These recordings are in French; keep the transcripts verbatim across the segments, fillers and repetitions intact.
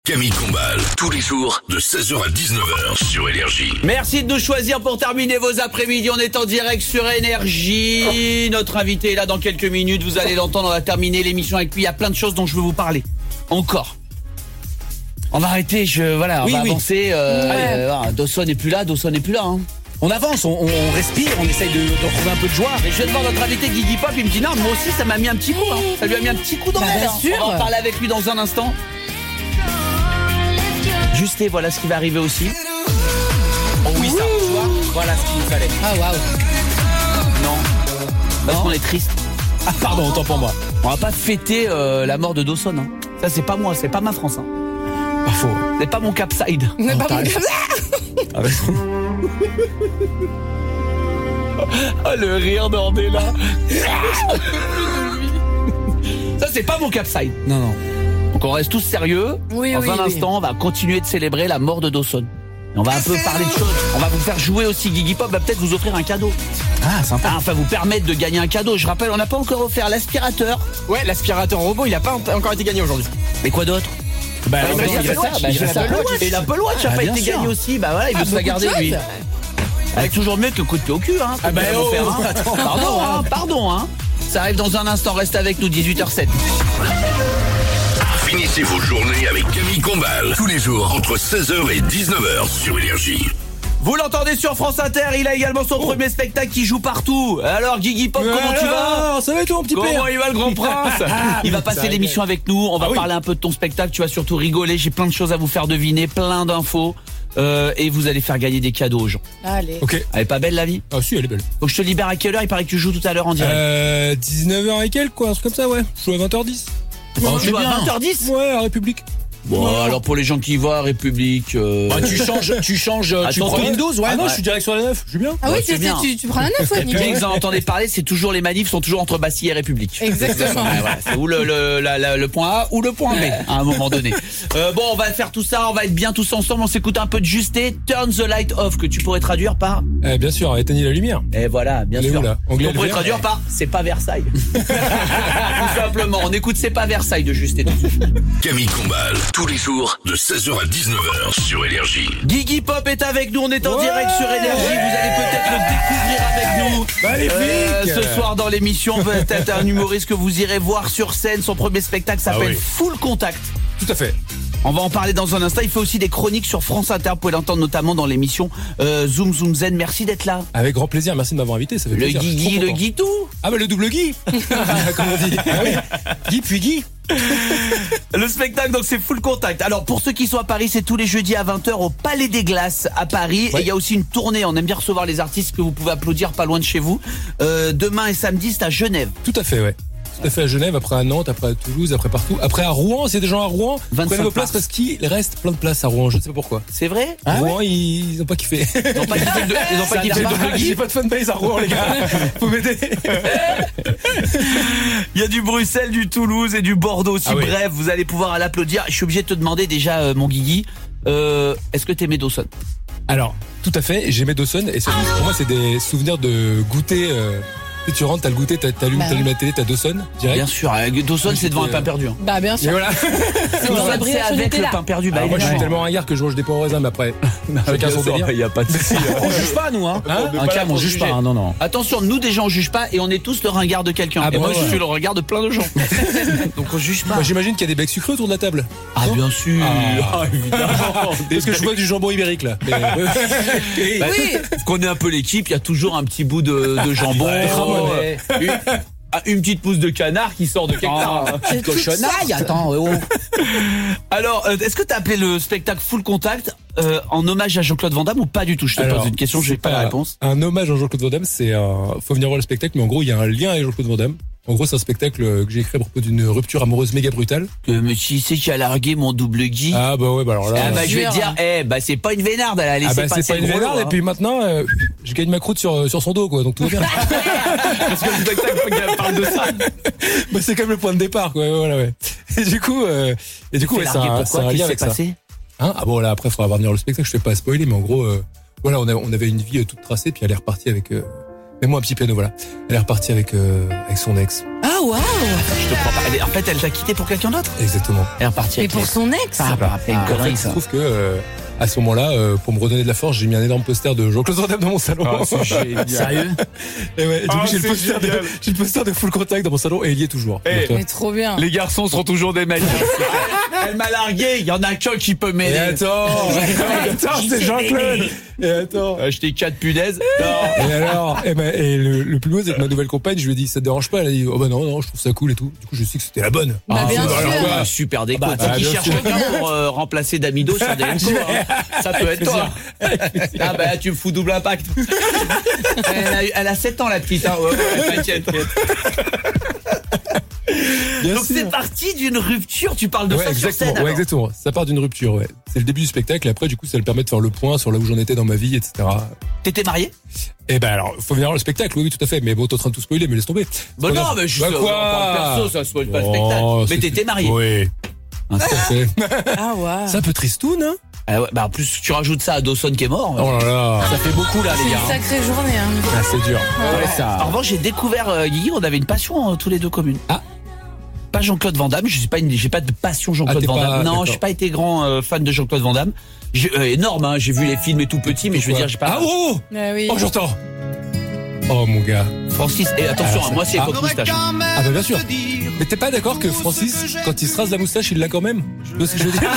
Camille Combal, tous les jours de seize heures à dix-neuf heures sur Énergie. Merci de nous choisir pour terminer vos après-midi. On est en direct sur Énergie. Notre invité est là dans quelques minutes. Vous allez l'entendre, on va terminer l'émission avec lui. Il y a plein de choses dont je veux vous parler. Encore. On va arrêter, je, voilà, on oui, va oui. avancer. Euh, Allez. euh, Dawson n'est plus là, Dawson n'est plus là. Hein. On avance, on, on respire, on essaye de, de retrouver un peu de joie. Et je viens de voir notre invité Guigui Pop, il me dit non, moi aussi ça m'a mis un petit coup. Hein. Ça lui a mis un petit coup dans Bah, l'aile. bien Hein. sûr. On va en parler avec lui dans un instant. Juste et voilà ce qui va arriver aussi. Oh oui, ça, tu vois, voilà ce qu'il nous fallait. Ah waouh. Non. Parce qu'on est triste. Ah pardon, autant pour moi. On va pas fêter euh, la mort de Dawson. Hein. Ça c'est pas moi, c'est pas ma France. Hein. Pas faux. C'est pas mon capside. On n'est Oh, pas t'as bon raison. comme ça. Ah, ouais. Oh le rire d'Ordella. Ça c'est pas mon capside. Non, non. Donc on reste tous sérieux. Oui, Dans oui, un oui. instant, on va continuer de célébrer la mort de Dawson. Et on va un peu parler de choses. On va vous faire jouer aussi. Guigui Pop va peut-être vous offrir un cadeau. Ah, sympa. Ah, enfin vous permettre de gagner un cadeau. Je rappelle, on n'a pas encore offert l'aspirateur. Ouais, l'aspirateur robot, il a pas encore été gagné aujourd'hui. Mais quoi d'autre? Bah, Ah, alors, bah, il il y a reste ça, ça, bah, il il reste reste ça. Apple Watch. Et l'Apple Watch a Ah, pas bien été sûr. gagné aussi. Bah voilà, il veut Ah, se la beaucoup garder de lui. choses. Avec toujours mieux que le coup de pied au cul, hein. Ah, bah, Faut bien oh, vous faire, hein. attends. Pardon, hein, pardon, hein. Ça arrive dans un instant, reste avec nous, dix-huit heures sept. Finissez vos journées avec Camille Combal, tous les jours entre seize heures et dix-neuf heures sur Énergie. Vous l'entendez sur France Inter, il a également son premier spectacle qui joue partout. Alors Guigui Pop, comment tu vas? Ça va et toi, mon petit Comment père? il va le grand prince? Il va passer l'émission avec nous, on va Ah oui. parler un peu de ton spectacle, tu vas surtout rigoler, j'ai plein de choses à vous faire deviner, plein d'infos. Euh, et vous allez faire gagner des cadeaux aux gens. Allez. Ok. Elle est pas belle la vie? Ah si, elle est belle. Faut que je te libère à quelle heure? Il paraît que tu joues tout à l'heure en direct. Euh, dix-neuf heures et quelques, quoi, un truc comme ça, ouais. Je joue à vingt heures dix. Oh, c'est tu vas à bien. vingt heures dix? Ouais, à République. Bon, alors pour les gens qui voient République... Euh... Bah, tu changes, tu changes, Ah, tu ton prends tour. Windows, ouais. Ah, non, ouais. je suis direct sur la neuf, je suis bien. Ah oui, Ouais, c'est tu, bien. tu, tu prends la neuf, ouais, Et puis, vous nickel. en entendez parler, c'est toujours les manifs sont toujours entre Bastille et République. Exactement. Ouais, voilà, c'est ou le, le, la- la- le point A ou le point B à un moment donné. Euh, bon, on va faire tout ça, on va être bien tous ensemble, on s'écoute un peu de Justé, Turn the Light Off, que tu pourrais traduire par... Euh, bien sûr, éteignez la lumière. Et voilà, bien Elle est sûr. où, là On Anglais, pourrait le traduire vert. par C'est pas Versailles. Tout simplement, on écoute C'est pas Versailles de Justé. Camille Combal, tous les jours de seize heures à dix-neuf heures sur Énergie. Guigui Pop est avec nous, on est en Ouais. direct sur Énergie, vous allez peut-être le découvrir avec nous. Magnifique. Euh, ce soir dans l'émission, peut-être un humoriste que vous irez voir sur scène. Son premier spectacle s'appelle Ah oui. Full Contact. Tout à fait. On va en parler dans un instant. Il fait aussi des chroniques sur France Inter. Vous pouvez l'entendre notamment dans l'émission euh, Zoom Zoom Zen. Merci d'être là. Avec grand plaisir, merci de m'avoir invité, ça fait Le plaisir. je suis Guigui, trop le content. Guitou. Ah bah le double Guy. Comme on dit. Ah oui. Guy puis Guy. Le spectacle, donc c'est Full Contact. Alors pour ceux qui sont à Paris, c'est tous les jeudis à vingt heures au Palais des Glaces à Paris. Ouais. Et il y a aussi une tournée. On aime bien recevoir les artistes que vous pouvez applaudir pas loin de chez vous. Euh, demain et samedi, c'est à Genève. Tout à fait, ouais. Tout à fait à Genève, après à Nantes, après à Toulouse, après partout. Après à Rouen, s'il y a des gens à Rouen, vingt-cinq prenez vos places mars. parce qu'il reste plein de places à Rouen, je ne sais pas pourquoi. C'est vrai? Rouen, ils, ils ont pas kiffé. Ils n'ont pas kiffé le, ils ont pas kiffé le double Guy. J'ai pas de fanbase à Rouen, les gars. Faut m'aider. Il y a du Bruxelles, du Toulouse et du Bordeaux aussi. Ah oui. Bref, vous allez pouvoir l'applaudir. Je suis obligé de te demander déjà, euh, mon Guigui, euh, est-ce que t'aimais Dawson? Alors, tout à fait, j'aimais Dawson et surtout, pour moi, c'est des souvenirs de goûter. Euh, tu sais, tu rentres, t'as le goûter, t'as- t'allumes, Bah t'allumes la télé, t'as Dawson, direct. Bien sûr, euh, Dawson, Oui, c'est devant un c'était, pain perdu. Hein. Bah bien Et sûr. voilà. C'est dans la Dawson, c'est brioche au avec Nutella. le pain perdu. Bah, Alors moi, je suis évidemment. tellement ringard que je mange des pains au raisin, mais après, chacun son délire. Il n'y a pas de souci. On juge pas, nous, hein. Hein Un cam, on juge pas, hein, non, non. Attention, nous déjà on juge pas et on est tous le ringard de quelqu'un. Ah et bah moi ouais. je suis le regard de plein de gens. Donc on juge pas. Moi, j'imagine qu'il y a des becs sucrés autour de la table. Ah bien sûr. Ah, évidemment. Parce que je vois du jambon ibérique, là. Mais- Bah, Oui. Vous connaissez un peu l'équipe, il y a toujours un petit bout de, de jambon, Ouais. euh, une, ah, une petite pousse de canard qui sort de quelque part. Ah, petite cochonaille, attends, oh. Alors, euh, est-ce que t'as appelé le spectacle Full Contact euh, en hommage à Jean-Claude Van Damme ou pas du tout? Je te Alors, pose une question, je n'ai c'est pas la réponse. Un hommage à Jean-Claude Van Damme, c'est un... faut venir voir le spectacle, mais en gros, il y a un lien avec Jean-Claude Van Damme. En gros, c'est un spectacle que j'ai écrit à propos d'une rupture amoureuse méga brutale. Que me tu sais qui a largué mon double Guy. Ah bah ouais, bah alors là... Ah bah je vais te dire, eh bah c'est pas une vénarde, elle a laissé Ah bah passer c'est pas le une gros lot, vénarde, hein. et puis maintenant, euh, je gagne ma croûte sur, sur son dos, quoi, donc tout va bien. Parce que le spectacle parle de ça. Bah, c'est comme le point de départ, quoi, voilà, ouais. Et du coup, euh, et du coup, Fais ouais, c'est larguer un, c'est pourquoi? un Qu'est-ce lien qui avec s'est ça. passé? Hein ah bon, là, après, il faudra voir venir le spectacle, je fais pas spoiler, mais en gros, euh, voilà, on avait, on avait une vie euh, toute tracée, puis elle est repartie avec, euh, Mets-moi un petit piano, voilà. Elle est repartie avec, euh, avec son ex. Ah waouh. Je te crois pas. Elle est- En fait, elle t'a quitté pour quelqu'un d'autre. Exactement. Elle est repartie Mais avec pour les- son ex. Ah, bah, c'est une En fait, connerie il ça. se trouve que euh, à ce moment-là, euh, pour me redonner de la force, j'ai mis un énorme poster de Jean-Claude Van Damme dans mon salon. Sérieux? Et ouais, du Ah, coup, j'ai le, c'est poster de, génial. j'ai le poster de Full Contact dans mon salon et il y est toujours. Eh, Figure-toi. Mais trop bien. Les garçons seront toujours des mecs. Elle m'a largué, il y en a qu'un qui peut Et m'aider. attends, attends, c'est Jean-Claude. Et attends. Acheter quatre punaises. Et alors, et, ben, et le, le plus beau, c'est que ma nouvelle compagne, je lui ai dit, ça te dérange pas? Elle a dit, oh bah non, non, je trouve ça cool et tout. Du coup, je sais que c'était la bonne. Bah, bien c'est- sûr. alors, quoi, Super déco. bah, Faut qu'il bien cherche sûr. quelqu'un pour euh, remplacer Damido sur des N C O, hein. Ça peut être toi. Ah bah tu me fous double impact. Elle a, eu- elle a sept ans la petite. Hein. Ouais, ouais, t'inquiète. Bien Donc sûr. c'est parti d'une rupture. Tu parles de Ouais, ça sur exactement, scène. ouais, alors. exactement. Ça part d'une rupture, ouais. C'est le début du spectacle. Et après, du coup, ça me permet de faire le point sur là où j'en étais dans ma vie, et cetera. T'étais marié? Et ben alors, faut venir voir le spectacle, oui, oui, tout à fait. Mais bon, t'es en train de tout spoiler, mais laisse tomber. Bah C'est pas non, grave. mais je Bah, on quoi parle perso, ça se spoil pas le Oh, spectacle. Mais c'est- t'étais marié. Oui. Ah, Tout à fait. Ah ouais. C'est un peu tristoun, hein? Ah ouais, bah en plus tu rajoutes ça à Dawson qui est mort. Oh là là. Ça fait beaucoup là C'est les une gars. hein. sacrée journée. Hein. Ah, c'est dur. Ouais. En revanche, j'ai découvert euh, Guigui, on avait une passion euh, tous les deux commune. Ah. Pas Jean-Claude Van Damme, je suis pas une, j'ai pas de passion Jean-Claude Ah, t'es Van pas- Damme. Non, d'accord. je suis pas été grand euh, fan de Jean-Claude Van Damme. J'ai, euh, énorme, hein, j'ai vu les films et tout petit, mais je veux dire, j'ai pas. Ah, oh! Ah oui. Oh, j'entends. Oh, mon gars. Francis, et attention, Ah, hein, moi c'est ah. époque moustache. Ah, bah, bien sûr. Mais t'es pas d'accord que Francis, quand il se rase la moustache, il l'a quand même? Tu vois ce que je veux dire?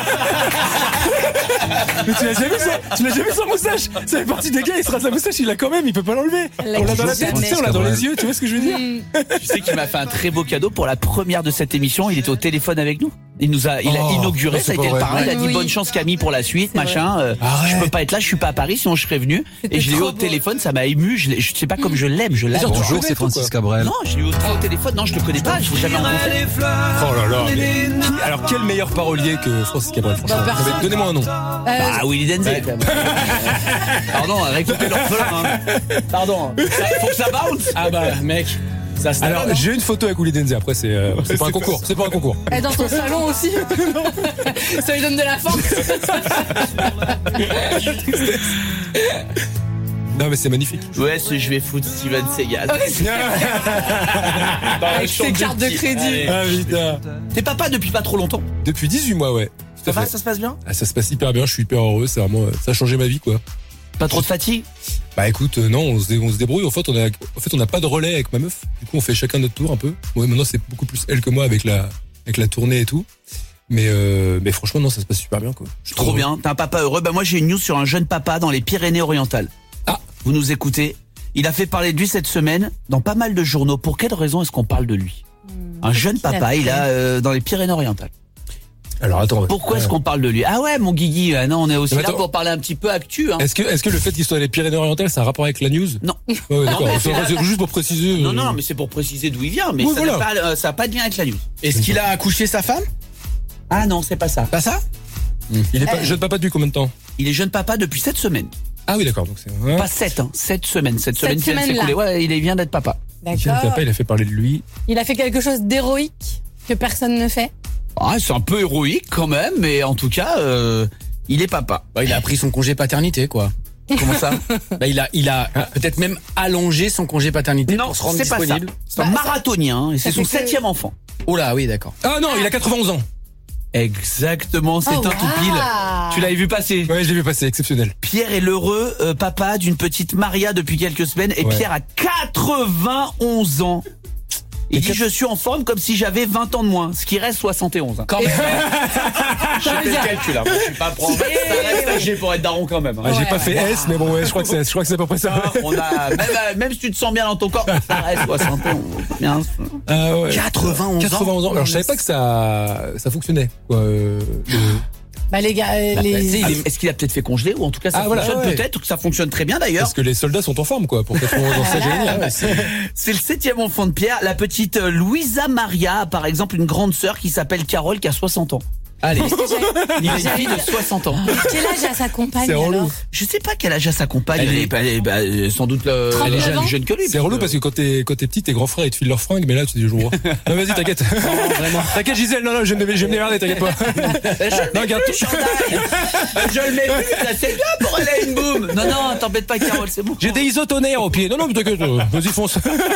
Mais tu l'as jamais vu ça? Tu l'as jamais vu sans moustache? Ça fait partie des gars, il se rase la moustache, il l'a quand même, il peut pas l'enlever. Elle l'a On l'a dans la toujours tête, tu sais, on l'a dans les yeux, tu vois ce que je veux dire? Tu sais qu'il m'a fait un très beau cadeau pour la première de cette émission. Il était au téléphone avec nous. Il nous a, il a Oh, inauguré. c'est Ça a été pas le vrai. parrain. Il a dit Oui. bonne chance Camille pour la suite, machin. Euh, Arrête. je peux pas être là, je suis pas à Paris, sinon je serais venu. C'était Et je l'ai eu trop au beau. téléphone, ça m'a ému. Je, l'ai- je sais pas comme je l'aime, je l'aime. Genre, tu Bonjour, connais, c'est toi, Francis quoi. Cabrel. Non, je l'ai eu au téléphone. Non, je le connais pas. Je l'ai jamais rencontré. Oh là là. mais qui- alors, quel meilleur parolier que Francis Cabrel, franchement? Bah, personne. Mais donnez-moi un nom. Euh, Bah, Willy Denzel. quand même. Pardon, réécoutez l'orphelin. Hein. Pardon. Ça- faut que ça bounce. Ah bah mec, ça se Alors, j'ai une photo avec Willy Denzel. Après, c'est euh, c'est pas un concours. C'est pas un concours. Elle est dans ton salon aussi. Ça lui donne de la force. Non, mais c'est magnifique. Ouais, ce- je vais foutre Steven Seagal. Avec ses cartes de crédit. Ah, putain. T'es papa depuis pas trop longtemps. Depuis dix-huit mois, ouais. Tout Ça à va, fait. ça se passe bien? Ah, ça se passe hyper bien, je suis hyper heureux, c'est vraiment, euh, ça a changé ma vie, quoi. Pas trop de fatigue? Bah écoute, euh, non, on se, dé- on se débrouille. En fait, on a, en fait, on n'a pas de relais avec ma meuf. Du coup, on fait chacun notre tour un peu. Ouais, maintenant, c'est beaucoup plus elle que moi avec la, avec la tournée et tout. Mais, euh, mais franchement, non, ça se passe super bien, quoi. Je suis Trop heureux. bien, t'es un papa heureux. Bah moi j'ai une news sur un jeune papa dans les Pyrénées-Orientales. Ah. Vous nous écoutez. Il a fait parler de lui cette semaine dans pas mal de journaux. Pour quelle raison est-ce qu'on parle de lui? Un jeune qu'il a papa, fait il a euh, dans les Pyrénées-Orientales. Alors attends. Pourquoi est-ce euh, qu'on parle de lui? Ah ouais, mon Guigui, ah non, on est aussi Mais là attends. pour parler un petit peu actu. Hein. Est-ce que, est-ce que le fait qu'il soit dans les Pyrénées-Orientales, ça a un rapport avec la news? Non. Ouais, ouais, d'accord. mais C'est- c'est- c'est juste pour préciser. Non, euh, non, non, mais c'est pour préciser d'où il vient, mais Oui, ça n'a voilà. pas, euh, ça n'a pas de lien avec la news. Est-ce qu'il a accouché sa femme? Ah non, c'est pas ça. Pas ça? Il est pas, jeune papa depuis combien de temps? Il est jeune papa depuis sept semaines. Ah oui, d'accord. Donc c'est, hein. Pas sept, hein, sept semaines. Sept, Cette semaines qui viennent de semaine-là. s'écouler. Ouais, il vient d'être papa. Jeune D'accord. papa, il a fait parler de lui. Il a fait quelque chose d'héroïque que personne ne fait. Ah, c'est un peu héroïque quand même, mais en tout cas, euh, il est papa. Bah, il a pris son congé paternité, quoi. Comment ça? Bah, il a, il a peut-être même allongé son congé paternité Non, pour se rendre c'est pas ça. disponible. C'est un Bah, marathonien, hein, et c'est ça son fait que- septième enfant. Oh là, oui, d'accord. Ah non, il a quatre-vingt-onze ans. Exactement, c'est Oh, un tout pile. wow. Tu l'avais vu passer. Ouais, je l'ai vu passer, exceptionnel. Pierre est l'heureux euh, papa d'une petite Maria depuis quelques semaines, et Ouais. Pierre a quatre-vingt-onze ans. Il Et dit quatre- je suis en forme comme si j'avais vingt ans de moins, ce qui reste soixante et onze. Hein. Quand même. Je fais le calcul, hein. Moi, je suis pas pro. Ça reste âgé pour être daron quand même. hein. Ah, j'ai Ouais. pas fait S, mais bon, ouais, je crois que c'est, je crois que c'est à peu près ça. Ah, on a, même, euh, même si tu te sens bien dans ton corps, ça reste soixante et onze. Bien sûr. Ah ouais. quatre-vingt-onze ans. quatre-vingt-onze ans. Alors, je savais pas que ça, ça fonctionnait, quoi. euh, le- Bah les gars, euh, les... Ah, Est-ce qu'il a peut-être fait congeler ou en tout cas ça Ah, voilà, fonctionne ouais. peut-être ou que ça fonctionne très bien d'ailleurs. Parce que les soldats sont en forme, quoi, pour quatre-vingt-onze ans. C'est génial. C'est le septième enfant de Pierre. La petite euh, Louisa Maria a par exemple une grande sœur qui s'appelle Carole qui a soixante ans. Allez. Il a une fille de soixante ans. Quel âge a sa compagne C'est relou. alors? Je sais pas quel âge a sa compagne. Elle Elle est- est, elle est- bah, euh, sans doute euh, elle est trente-neuf jeune, ans. jeune que lui. C'est relou parce que quand t'es quand t'es petit, tes grands frères ils te filent leurs fringues, mais là tu dis je vois. Non vas-y t'inquiète. T'inquiète Gisèle, non non je vais me je vais me démerder, t'inquiète pas. Non regarde tout. Je le mets plus, là, c'est bien pour elle a une boum. Non, non, t'embête pas, Carole, c'est bon. J'ai des isotonaires au pied. Non non mais t'inquiète, euh, vas-y fonce.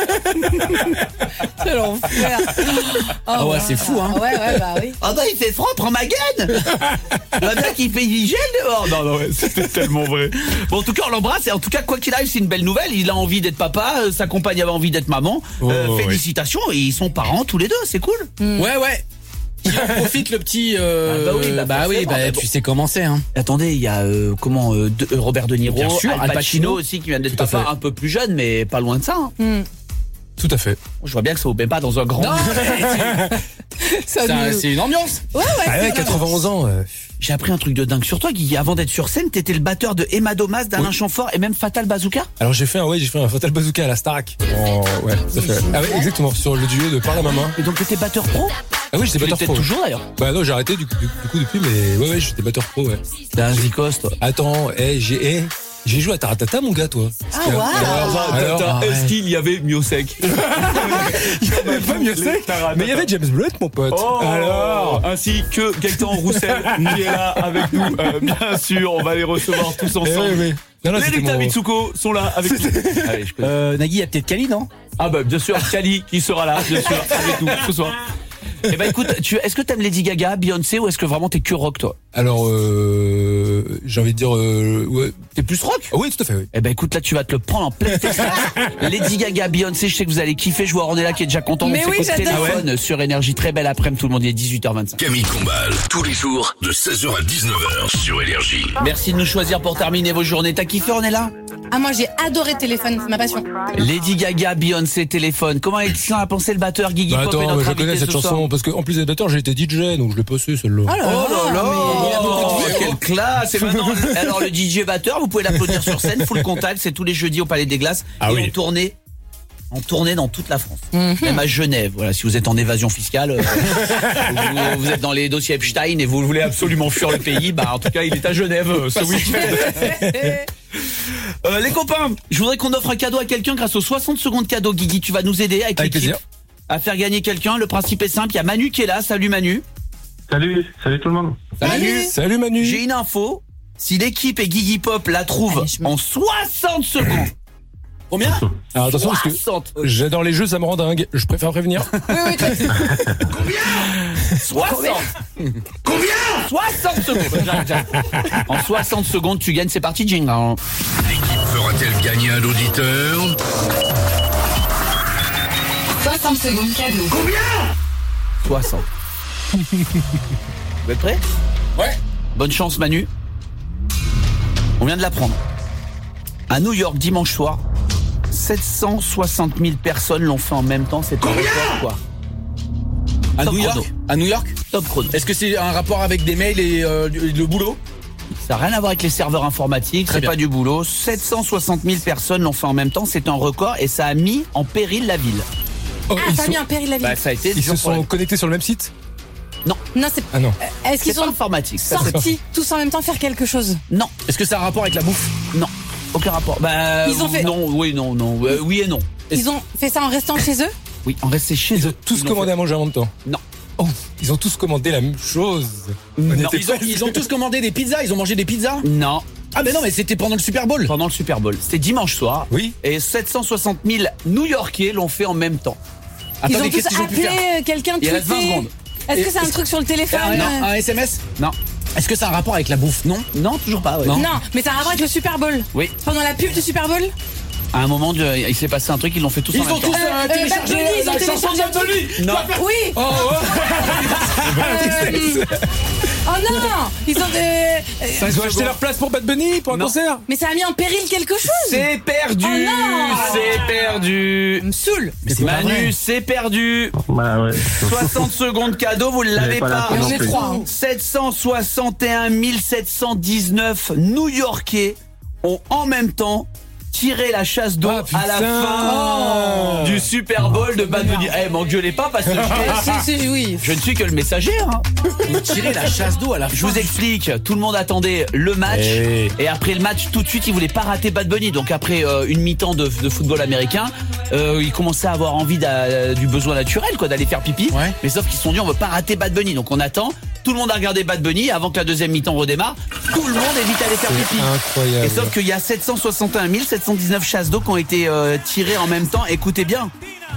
C'est l'enfer. Ah ouais, c'est fou, hein. Ouais, ouais, bah oui. Ah bah, il fait froid, prends ma gaine. Le mec, il fait du gel dehors. Non, non, ouais, c'était tellement vrai. Bon, en tout cas, on l'embrasse. Et en tout cas, quoi qu'il arrive, c'est une belle nouvelle. Il a envie d'être papa, euh, sa compagne avait envie d'être maman. Oh, Euh, ouais. félicitations. Et ils sont parents tous les deux, c'est cool. Ouais, ouais. Qui en profite le petit. Euh... Ah bah oui, bah bah oui, forcément, bah mais tu bon. sais comment c'est, hein. Attendez, il y a euh, comment euh, de- euh, Robert De Niro, Bien sûr, Al Al Pacino, Pacino aussi qui vient d'être Tout à papa, fait. un peu plus jeune, mais pas loin de ça. hein. Hmm. Tout à fait. Je vois bien que ça vous met pas dans un grand. Non, Ça Ça, nous- c'est une ambiance. Ouais, ouais. Ah ouais, c'est quatre-vingt-onze ans. euh, J'ai appris un truc de dingue sur toi, Guigui. Avant d'être sur scène, t'étais le batteur de Emma Domas, d'Alain Chamfort et même Fatal Bazooka. Alors j'ai fait un ouais j'ai fait un Fatal Bazooka à la Starac. En- ouais ça fait. Ah ouais exactement sur le duo de Par la maman. Et donc t'étais batteur pro. Ah oui j'étais Tu batteur l'étais pro. toujours d'ailleurs. Bah non j'ai arrêté du coup, du, du coup depuis mais ouais ouais j'étais batteur pro ouais. T'es un zikos, toi. Attends eh, j'ai eh, j'ai joué à Taratata mon gars toi. Ah, waouh. Alors, attends, est-ce qu'il y avait mieux sec? il y avait pas mieux sec. Mais il y avait James Blunt mon pote. Alors ainsi que Gaëtan Roussel qui est là avec nous. Euh, bien sûr, on va les recevoir tous eh, ouais, ouais. Non, non, Les c'était Lucas mon- Mitsuko sont là avec nous. Allez, je connais. Euh, Nagui, il y a peut-être Kali, non? Ah bah bien sûr, Kali qui sera là, bien sûr, avec nous ce soir. Eh ben écoute, tu, est-ce que t'aimes Lady Gaga, Beyoncé ou est-ce que vraiment t'es que rock toi? Alors euh, j'ai envie de dire euh, ouais. T'es plus rock? Ah oui tout à fait oui. Eh ben écoute, là tu vas te le prendre en pleine tête. Lady Gaga, Beyoncé, je sais que vous allez kiffer. Je vois Ornella qui est déjà content. Mais On fait oui, coup de j'adore. téléphone sur Énergie. Très belle après-midi, tout le monde il est dix-huit heures vingt-cinq. Camille Combal, tous les jours de seize heures à dix-neuf heures sur Énergie. Merci de nous choisir pour terminer vos journées. T'as kiffé Ornella? Ah, moi j'ai adoré Téléphone, c'est ma passion. Lady Gaga, Beyoncé, téléphone. Comment est-ce qu'on a pensé le batteur Guigui Bah Pop et attends notre mais je invité connais cette ce chanson soir? parce que en plus d'être batteur j'ai été D J donc je l'ai passé celle-là. Oh là là, Oh là là, mais il a beaucoup de vie. quelle classe. Et maintenant, alors le D J batteur, vous pouvez l'applaudir sur scène, full contact, c'est tous les jeudis au Palais des Glaces Ah et oui. en tournée, en tournée dans toute la France, même à Genève. Voilà, si vous êtes en évasion fiscale, euh, vous, vous êtes dans les dossiers Epstein et vous voulez absolument fuir le pays, bah en tout cas il est à Genève euh, ce week-end. Euh, les copains, je voudrais qu'on offre un cadeau à quelqu'un grâce aux soixante secondes cadeau. Guigui, tu vas nous aider avec, Avec l'équipe plaisir. à faire gagner quelqu'un. Le principe est simple, il y a Manu qui est là. Salut Manu. Salut, salut tout le monde. Manu. Salut Manu. J'ai une info. Si l'équipe et Guigui Pop la trouvent Allez, je me- en soixante secondes. Combien? Alors attention parce que soixante. j'adore les jeux ça me rend dingue. Je préfère prévenir. Oui, oui, toi, soixante. Combien? soixante secondes. J'arrête, j'arrête. En soixante secondes, tu gagnes. C'est parti, Jingle. L'équipe fera-t-elle gagner un auditeur? soixante secondes cadeau. soixante. Vous êtes prêts? Ouais. Bonne chance, Manu. On vient de l'apprendre. À New York, dimanche soir, sept cent soixante mille personnes l'ont fait en même temps. C'est un record, quoi. À Top New York. chrono. À New York. Top chrono. Est-ce que c'est un rapport avec des mails et euh, le boulot? Ça n'a rien à voir avec les serveurs informatiques, Très c'est bien. pas du boulot. sept cent soixante mille personnes l'ont fait en même temps, c'est un record et ça a mis en péril la ville. Oh, Ah, ils ça a sont- mis un péril la vie. Bah, ça a été ils dur se pour sont la- connectés sur le même site? Non, c'est. Ah non. Est-ce qu'ils C'est pas sont informatique. ça, c'est- sortis tous en même temps faire quelque chose? Non, Est-ce que ça a un rapport avec la bouffe? non, aucun rapport. Bah, Ils ont fait- non, oui, non, non, euh, oui et non. Ils ont fait ça en restant chez eux? Oui, on restait chez Ils eux. ont tous Ils l'ont commandé à manger en même temps. Non. Oh, ils ont tous commandé la même chose. On Non. était Ils ont, pas- ils ont tous commandé des pizzas. Ils ont mangé des pizzas. fait- Non, Ah mais non, mais c'était pendant le Super Bowl. pendant le Super Bowl. C'était dimanche soir. Oui. Et sept cent soixante mille New-Yorkais l'ont fait en même temps. Ils Attendez, ont qu'est-ce tous qu'ils ont pu appelé faire? euh, quelqu'un, Il reste vingt tweeté. secondes. Est-ce que c'est un truc sur le téléphone? Ah, non, euh, un S M S? Non, Est-ce que ça a un rapport avec la bouffe? Non. non, toujours pas. ouais. Non. Non, mais ça a un rapport avec le Super Bowl. Oui. Pendant la pub du Super Bowl? À un moment, de- il s'est passé un truc, ils l'ont fait tous Ils en même ont temps. tous euh, euh, téléchargé Bad Bunny, ils ont la chanson de téléchargé Bad Bunny. Non. Oui. Oh, Euh, Oh non, ils ont des. euh, Ils ont acheté leur place pour Bad Bunny pour un Non. concert. Mais ça a mis en péril quelque chose. C'est perdu. Oh non. C'est perdu. Ça me saoule. Mais c'est pas Manu, vrai. c'est perdu. Bah ouais. soixante secondes cadeau, vous ne l'avez pas la pas. peine non on est plus. trois. hein. sept cent soixante et un mille sept cent dix-neuf New-Yorkais ont en même temps tirer la chasse d'eau Ah, à la putain. fin du Super Bowl de Bad Bunny. Eh, m'engueulez pas parce que je, Si, si, oui. je ne suis que le messager. Hein. Vous tirez la chasse d'eau à la fin. Je vous explique, tout le monde attendait le match Eh oui. et après le match tout de suite ils voulaient pas rater Bad Bunny. Donc après euh, une mi-temps de, de football américain, euh, ils commençaient à avoir envie d'a- du besoin naturel quoi, d'aller faire pipi. Ouais. Mais sauf qu'ils se sont dit on veut pas rater Bad Bunny. Donc on attend, tout le monde a regardé Bad Bunny avant que la deuxième mi-temps redémarre. Tout le monde est vite allé faire pipi. Incroyable. Et sauf qu'il y a sept cent soixante et un mille sept cent dix-neuf chasses d'eau qui ont été euh, tirées en même temps. Écoutez bien.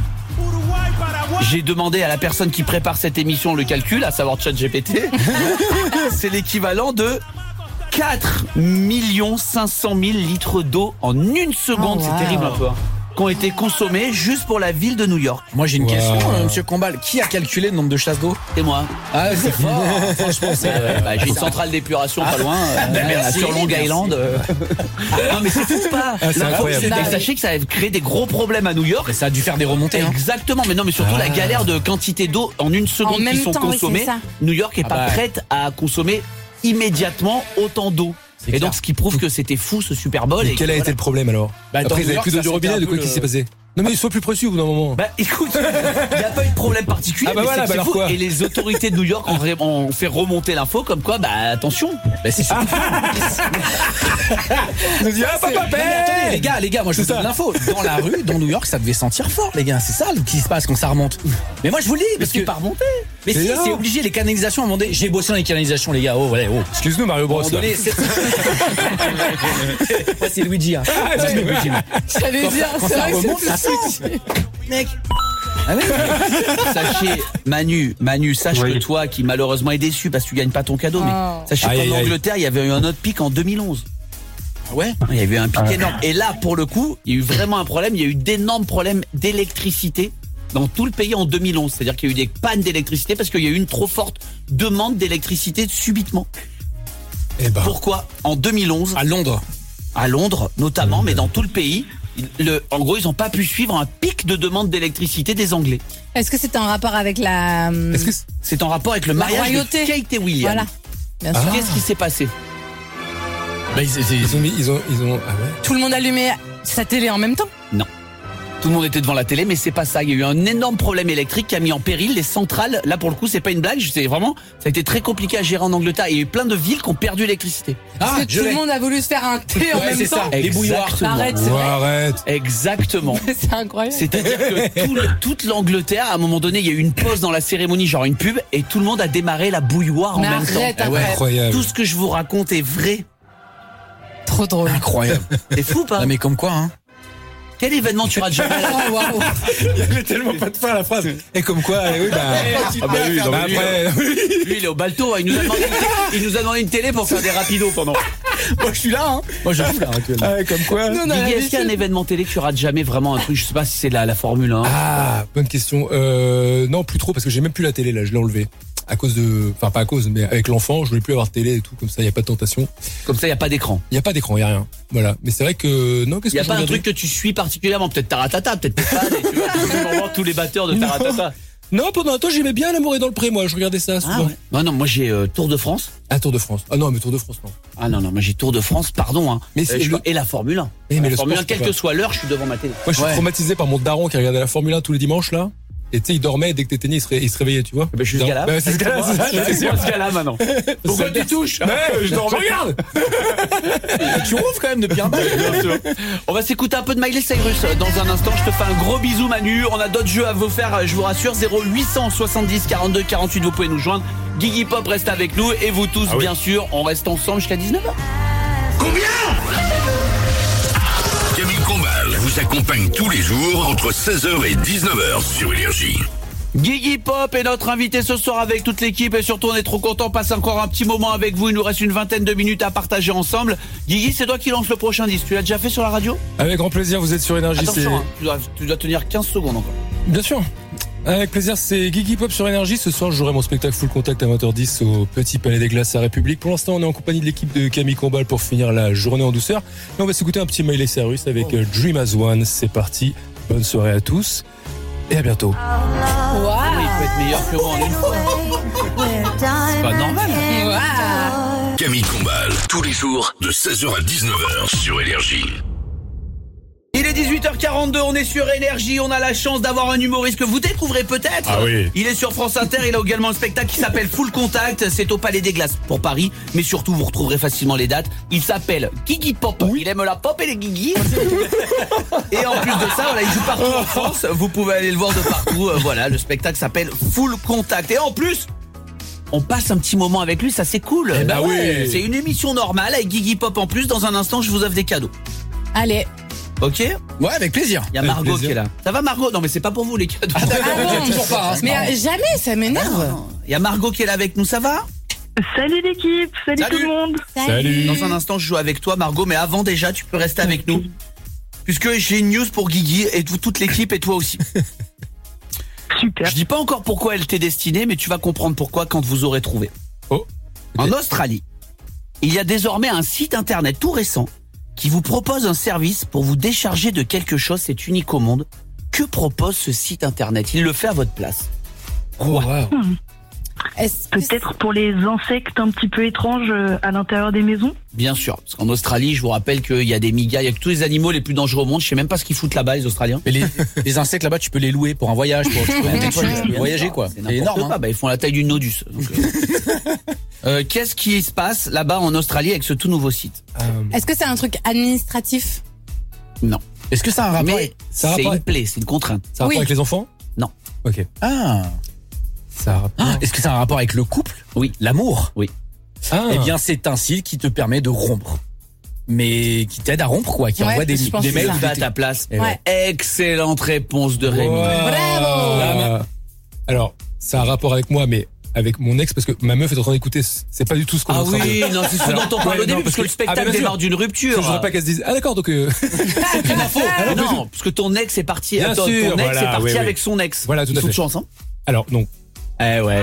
J'ai demandé à la personne qui prépare cette émission le calcul, à savoir ChatGPT. C'est l'équivalent de quatre millions cinq cent mille litres d'eau en une seconde. Oh, wow. C'est terrible un peu. Hein. Qui ont été consommés juste pour la ville de New York. Moi j'ai une Wow. question, euh, monsieur Combal. Qui a calculé le nombre de chasses d'eau? Et moi. Ah, c'est fort. hein. Franchement, c'est. Ouais, bah, j'ai une centrale d'épuration pas loin, euh, merci, sur Long merci. Island. euh. Non mais c'est fou pas. Ah, c'est L'info, incroyable. c'est- Bah, oui. Sachez que ça a créé des gros problèmes à New York. Mais ça a dû faire des remontées. Hein. Exactement, mais non, mais surtout Ah. la galère de quantité d'eau en une seconde En même qui sont temps, oui, consommées. c'est ça. New York est Ah pas bah. prête à consommer immédiatement autant d'eau. C'est Et clair. donc, ce qui prouve que c'était fou ce Super Bowl. Mais et quel a que, été le problème alors? Bah, dans Après, ils New avaient York, plus d'eau ça du robinet, sentait de un quoi peu qui s'est le- passé? Non mais sois plus précis au bout d'un moment. Bah écoute, il n'y a pas eu de problème particulier, Ah bah mais voilà, c'est que bah c'est alors fou. quoi Et les autorités de New York ont, ré- ont fait remonter l'info comme quoi, bah attention. Bah, c'est surtout. Nous dit, ah, C'est- papa, Non, mais attendez, les gars, les gars, moi je vous C'est donne ça. l'info. Dans la rue, dans New York, ça devait sentir fort, les gars. C'est ça qui se passe quand ça remonte. Mais moi je vous le dis, parce que. pas remonté. Mais C'est si, là. c'est obligé, les canalisations à un moment donné. J'ai bossé dans les canalisations, les gars. Oh, ouais, oh. Excuse-nous Mario À un Bros. moment là. donné, c'est. Ouais, c'est Luigi. Hein. Ah, C'est Luigi. J'allais Quand dire, ça- quand c'est ça vrai que remonte, c'est ça sent. Mec. Ah ouais. Sachez, Manu, Manu, sache Oui. que toi, qui malheureusement est déçu parce que tu gagnes pas ton cadeau, mais Oh. sachez Aïe, qu'en aïe, aïe. Angleterre, il y avait eu un autre pic en deux mille onze. Ah ouais. Il y avait eu un pic énorme. Et là, pour le coup, il y a eu vraiment un problème. Il y a eu d'énormes problèmes d'électricité dans tout le pays en deux mille onze. C'est-à-dire qu'il y a eu des pannes d'électricité parce qu'il y a eu une trop forte demande d'électricité subitement. Eh ben. Pourquoi? En deux mille onze, À Londres. à Londres notamment, mais dans tout le pays, le, en gros, ils n'ont pas pu suivre un pic de demande d'électricité des Anglais. Est-ce que c'est en rapport avec la. Est-ce que c'est- C'est en rapport avec le La mariage royauté. de Kate et William. Voilà. Bien sûr. Qu'est-ce qui s'est passé? Bah, ils, ils- ils ont mis, ils ont, ils ont, ah ouais. Tout le monde allumait sa télé en même temps. Tout le monde était devant la télé, mais c'est pas ça. Il y a eu un énorme problème électrique qui a mis en péril les centrales. Là, pour le coup, c'est pas une blague. C'est vraiment, ça a été très compliqué à gérer en Angleterre. Il y a eu plein de villes qui ont perdu l'électricité. Ah, Parce que je tout le l'ai. monde a voulu se faire un thé en Ouais, même c'est temps. ça. Des bouilloires. Exactement. Arrête, c'est Ouais, vrai. arrête. Exactement. C'est incroyable. C'est-à-dire que tout le- toute l'Angleterre, à un moment donné, il y a eu une pause dans la cérémonie, genre une pub, et tout le monde a démarré la bouilloire en Mais même arrête, temps. Ah ouais. arrête. Incroyable. Tout ce que je vous raconte est vrai. Trop drôle. Incroyable. C'est fou, pas? Non, mais comme quoi, hein. Quel événement tu rates jamais? Oh, waouh. Il y avait tellement pas de fin à la phrase. Et comme quoi, eh oui, bah. Ah bah oui, non, bah mais lui, après, Lui, il est au balto. Il nous a demandé, il nous a demandé une télé pour faire des rapidos pendant. Moi, je suis là, hein. Moi, je suis là, actuellement. ah, comme quoi. Nous, on a Guigui, est-ce qu'il y a un l'habitude. événement télé que tu rates jamais vraiment un truc? Je sais pas si c'est la, la Formule un. Ah, bonne question. Euh, non, plus trop, parce que j'ai même plus la télé, là, je l'ai enlevée. À cause de, enfin, pas à cause, mais avec l'enfant, je voulais plus avoir de télé et tout, comme ça, il y a pas de tentation. Comme ça, il y a pas d'écran. Il y a pas d'écran, il y a rien. Voilà. Mais c'est vrai que, non, qu'est-ce Il y que a je pas un regardais truc que tu suis particulièrement, peut-être Taratata, peut-être tes fans, et tu vois, tu suis vraiment tous les batteurs de Taratata. Non, pendant un temps, j'aimais bien L'amour est dans le pré, moi, je regardais ça Ah souvent. ouais. Non, non, moi j'ai euh, Tour de France. Ah, Tour de France. Ah non, mais Tour de France, non. Ah non, non, moi j'ai Tour de France, pardon. Hein. Mais Euh, c'est je- le- Et la Formule un. Eh, mais la le Formule sport, un, quelle c'est que pas- soit l'heure, je suis devant ma télé. Moi, je suis Ouais. traumatisé par mon daron qui regardait la Formule un tous les dimanches, là. Et tu sais, il dormait, et dès que t'éteignais, il se, ré- il se réveillait, tu vois. Eh ben, je suis ce gars-là. Bah, c'est ce gars-là, c'est ça, C'est c'est moi sûr. ce gars-là maintenant. Pourquoi tu touches? Ouais, je dors, regarde! Tu rouves quand même depuis un bail. Bien sûr. On va s'écouter un peu de Miley Cyrus dans un instant. Je te fais un gros bisou Manu. On a d'autres jeux à vous faire, je vous rassure. zéro huit cent soixante-dix quarante-deux quarante-huit, vous pouvez nous joindre. Guigui Pop reste avec nous et vous tous bien sûr. On reste ensemble jusqu'à dix-neuf heures. Camille Combal vous accompagne tous les jours entre seize heures et dix-neuf heures sur Énergie. Guigui Pop est notre invité ce soir avec toute l'équipe et surtout on est trop content, passe encore un petit moment avec vous, il nous reste une vingtaine de minutes à partager ensemble. Guigui, c'est toi qui lance le prochain disque, tu l'as déjà fait sur la radio? Avec grand plaisir, vous êtes sur Énergie, c'est... Attention, hein, tu, dois, tu dois tenir quinze secondes encore. Bien sûr. Avec plaisir, c'est Guigui Pop sur Énergie. Ce soir, je jouerai mon spectacle Full Contact à vingt heures dix au Petit Palais des Glaces à République. Pour l'instant, on est en compagnie de l'équipe de Camille Combal pour finir la journée en douceur. Et on va s'écouter un petit Miley Cyrus avec euh, Dream as One. C'est parti. Bonne soirée à tous et à bientôt. Waouh. Il peut être meilleur que moi en une fois. C'est pas normal. Waouh. Camille Combal, tous les jours de seize heures à dix-neuf heures sur Énergie. Il est dix-huit heures quarante-deux, on est sur Énergie, on a la chance d'avoir un humoriste que vous découvrez peut-être. Ah oui. Il est sur France Inter, il a également un spectacle qui s'appelle Full Contact, c'est au Palais des Glaces pour Paris, mais surtout vous retrouverez facilement les dates. Il s'appelle Guigui Pop, il aime la pop et les guigui. Et en plus de ça, voilà, il joue partout en France, vous pouvez aller le voir de partout. Euh, voilà, le spectacle s'appelle Full Contact. Et en plus, on passe un petit moment avec lui, ça c'est cool. Eh bah oui. C'est une émission normale avec Guigui Pop en plus, dans un instant je vous offre des cadeaux. Allez. Ok. Ouais, avec plaisir. Il y a Avec Margot plaisir. qui est là. Ça va Margot? Non mais c'est pas pour vous les cadeaux. Ah bon. Toujours pas, hein. Mais euh, jamais, ça m'énerve. Il y a Margot qui est là avec nous, ça va? Salut l'équipe, salut, Salut. tout le monde. Salut. Dans un instant je joue avec toi Margot, mais avant déjà tu peux rester avec nous. Puisque j'ai une news pour Guigui et tout- toute l'équipe et toi aussi. Super. Je dis pas encore pourquoi elle t'est destinée, mais tu vas comprendre pourquoi quand vous aurez trouvé. Oh. En Australie, il y a désormais un site internet tout récent qui vous propose un service pour vous décharger de quelque chose, c'est unique au monde. Que propose ce site internet? Il le fait à votre place. Oh, wow. Est-ce que Peut-être pour les insectes un petit peu étranges euh, à l'intérieur des maisons. Bien sûr, parce qu'en Australie, je vous rappelle qu'il y a des migas, il y a que tous les animaux les plus dangereux au monde. Je sais même pas ce qu'ils foutent là-bas, les Australiens. Et les, les insectes là-bas, tu peux les louer pour un voyage. Pour, tu peux monter dessus, tu peux voyager quoi. C'est C'est n'importe énorme. quoi. Hein. Bah, ils font la taille d'une nodus. donc, euh. Euh, Qu'est-ce qui se passe là-bas en Australie avec ce tout nouveau site? Euh, est-ce que c'est un truc administratif? Non. Est-ce que ça a un rapport Mais avec... ça a c'est rapport- une plaie, c'est une contrainte. Ça a rapport Oui. avec les enfants? Non. Ok. Ah. Ça a rapport. Ah, est-ce que ça a un rapport avec le couple? Oui. L'amour? Ah. Eh bien, c'est un site qui te permet de rompre. Mais qui t'aide à rompre quoi, qui Ouais, envoie des, je pense des que mails. c'est où Va à t'es- ta place. Eh ouais. Excellente réponse de Rémi. Wow. Bravo. Alors, ça a un rapport avec moi, mais avec mon ex, parce que ma meuf est en train d'écouter. C'est pas du tout ce qu'on est Ah en train de- oui, non, c'est ce dont on parle ouais, au début, non, parce que le Ah, spectacle bien sûr. démarre d'une Je rupture. voudrais pas qu'elle se dise. Ah d'accord, donc euh, C'est une info. Alors, non, mais- parce que ton ex est parti. Bien Attends, sûr, ton ex voilà, est parti oui, oui. avec son ex. Voilà, tout Ils à sont fait. toujours ensemble. alors non. Eh ouais.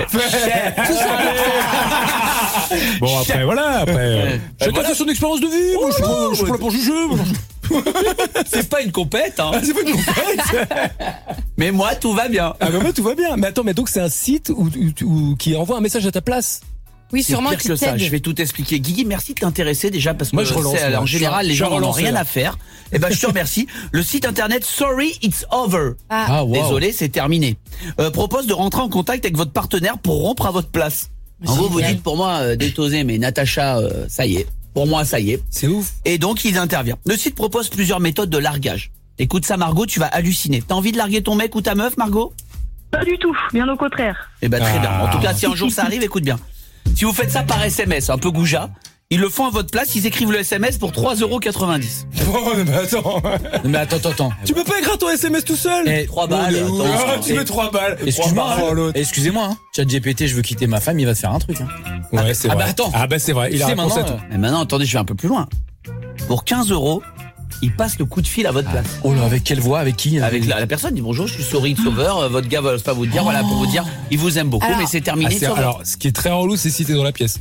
Bon après voilà, après. euh, Chacun voilà. a son expérience de vie. Moi je suis pas- je suis pas là pour juger. moi. C'est pas une compète, hein. Ah, c'est pas une compète. Mais moi, tout va bien. Ah bah moi tout va bien. Mais attends, mais donc c'est un site où, où- où- qui envoie un message à ta place. Oui, C'est sûrement pire qui que ça. t'aide. Je vais tout expliquer. Guigui, merci de t'intéresser déjà parce que Moi, je relance, c'est- moi. en général, Je les suis un gens n'en ont relanceur. rien à faire. Eh ben, je te remercie. Le site internet Sorry It's Over. Ah, Ah, wow. Désolé, c'est terminé. Euh, propose de rentrer en contact avec votre partenaire pour rompre à votre place. En gros, vous Génial. dites pour moi, euh, détosé, mais Natacha, euh, ça y est. Pour moi, ça y est. C'est ouf. Et donc, il intervient. Le site propose plusieurs méthodes de largage. Écoute ça, Margot, tu vas halluciner. T'as envie de larguer ton mec ou ta meuf, Margot? Pas du tout, bien au contraire. Eh ben, très Ah. bien. En tout cas, si un jour ça arrive, écoute bien. Si vous faites ça par S M S, un peu goujat, ils le font à votre place, ils écrivent le S M S pour trois euros quatre-vingt-dix. Oh mais attends. Non, mais attends, attends, attends. Tu peux pas écrire ton S M S tout seul. Eh, trois balles. oh, attends, Ah, c'est- tu mets trois balles. Excuse-moi, Trois balles, hein. l'autre. excusez-moi, hein. ChatGPT, je veux quitter ma femme, il va te faire un truc. Hein. Ouais, c'est Ah vrai. bah attends. Ah bah c'est vrai. Il Tu a sais, réponse à maintenant, tout. euh, Mais maintenant, attendez, je vais un peu plus loin. Pour quinze euros, il passe le coup de fil à votre place. Oh là, avec quelle voix, avec qui? Avec la, la personne, il dit bonjour, je suis Sorry It's Over, euh, votre gars va pas vous le dire, voilà, pour vous dire, il vous aime beaucoup, Alors- mais c'est Ah, terminé. c'est- It's over. alors, ce qui est très relou, c'est si t'es dans la pièce.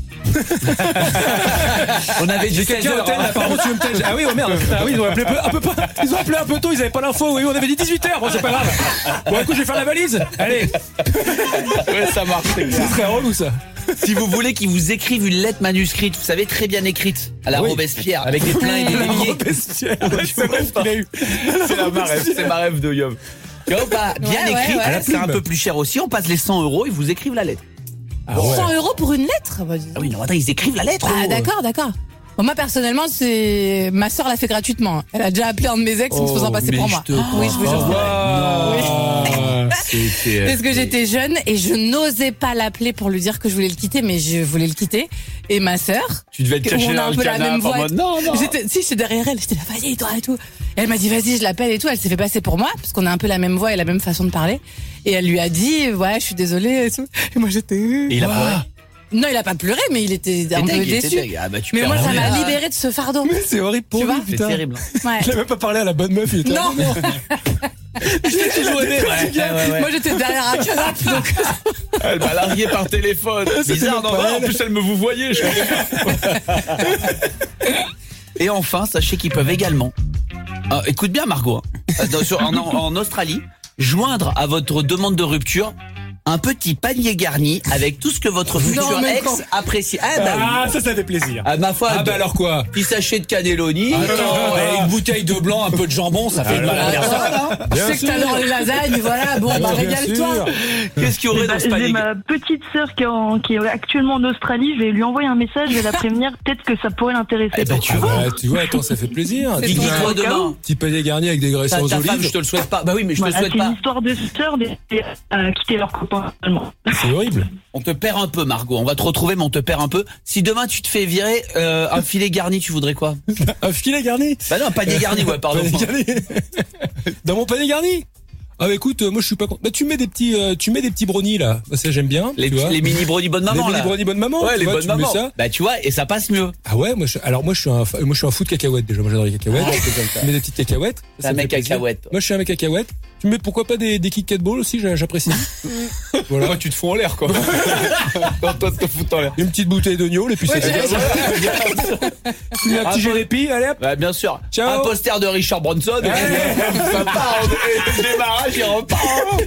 on avait dit J'ai seize quelqu'un au heures. tel, apparemment tu veux me tel. Ah oui, oh merde. Ah oui, ils ont appelé un peu, un peu pas. Ils ont appelé un peu tôt, ils avaient pas l'info. Oui, on avait dit dix-huit heures. Bon, c'est pas grave. Bon, écoute, je vais faire la valise. Allez. Ouais, ça marche, c'est clair. C'est très relou, ça. Si vous voulez qu'ils vous écrivent une lettre manuscrite, vous savez, très bien écrite, à la Oui. Robespierre, avec des pleins et des milliers. Robespierre. C'est vrai qu'il a eu. C'est la ma rêve, c'est ma rêve de Yom. Tu vois, pas bien Ouais, ouais, écrite, ouais. c'est un peu plus cher aussi, on passe les cent euros, ils vous écrivent la lettre. Ah ouais. cent euros pour une lettre? Bah, dis donc. Ah oui, non, attends, ils écrivent la lettre. Ah oh. d'accord, d'accord. Bon, moi personnellement, c'est ma sœur l'a fait gratuitement. Elle a déjà appelé un de mes ex en se faisant passer mais pour je moi. te Ah, oui, je vous jure. Ah. C'était- Parce que j'étais jeune et je n'osais pas l'appeler pour lui dire que je voulais le quitter, mais je voulais le quitter. Et ma sœur, Tu devais te où cacher on a dans un le peu la canapé même en voix. mode non, non. J'étais, si, j'étais derrière elle, j'étais là, vas-y, toi et tout. Et elle m'a dit, vas-y, je l'appelle et tout. Elle s'est fait passer pour moi, parce qu'on a un peu la même voix et la même façon de parler. Et elle lui a dit, ouais, je suis désolée et tout. Et moi, j'étais. Et il a pleuré. Non, il a pas pleuré, mais il était un T'es peu deg, t'es déçu. deg. Ah bah, tu Mais perds moi, en ça l'air. m'a libéré de ce fardeau. Mais c'est horrible pour Tu lui, vois C'est putain. terrible. Ouais. Il a même pas parlé à la bonne meuf. Il était Non, J'étais toujours aidé. Ouais, ouais, ouais, ouais. moi j'étais derrière un canapé, donc. Elle m'a largué par téléphone. Bizarre, non, pas non, en elle. plus elle me vous voyez. Je Et enfin, sachez qu'ils peuvent également, euh, écoute bien Margot, hein, euh, dans- sur- en, en Australie, joindre à votre demande de rupture un petit panier garni avec tout ce que votre futur Non, mais ex quand- apprécie. Ah bah oui. Ah, ça, ça fait plaisir. Ah, ma foi, Ah, bah alors quoi? petit sachet de cannelloni. Attends, et une bouteille de blanc, un peu de jambon, ça fait de mal à personne, hein. Je sais que t'adores les lasagnes, voilà, bon, bah régale-toi. Qu'est-ce qu'il y aurait dans ce J'ai panier? ma petite sœur qui est, en- qui est actuellement en Australie. Je vais lui envoyer un message, je vais la prévenir. Peut-être que ça pourrait l'intéresser. Eh ben, tu Ah vois. bah, tu vois, attends, ça fait plaisir. C'est Dis-toi, Dis-toi demain. petit panier garni avec des graisses Ta, aux ta femme, olives. je te le souhaite pas. Bah oui, mais je te le Voilà, souhaite c'est une pas. histoire de sœur de- à quitter leur copain allemand. C'est horrible. On te perd un peu, Margot. On va te retrouver, mais on te perd un peu. Si demain tu te fais virer, euh, un filet garni, tu voudrais quoi? Un filet garni. Bah non, un panier garni, ouais, pardon. Panier garni. Dans mon panier garni. Ah bah écoute, euh, moi je suis pas content. Bah tu mets des petits, euh, tu mets des petits brownies là. Bah, ça j'aime bien. Les, tu vois. les mini brownies bonne maman, les là. mini brownies bonne maman. Ouais, tu les vois, bonnes tu mets mamans. ça. Bah tu vois, et ça passe mieux. Ah ouais, moi je, alors moi je suis un, fa- moi je suis un fou de cacahuètes déjà. Moi j'adore les cacahuètes. Je mets des petites cacahuètes. T'es Ça un me mec fait plaisir. cacahuète, toi. Moi je suis un mec cacahuète. Tu mets pourquoi pas des, des Kit Kat Balls aussi, j'a- j'apprécie. Voilà. tu te fous en l'air, quoi. Quand toi, te fous en l'air. Une petite bouteille d'oignon et puis c'est bien. Tu mets un petit gélépi, allez hop. Bah bien sûr. Ciao. Un poster de Richard Branson. Et puis, ça part. Et le démarrage, il repart.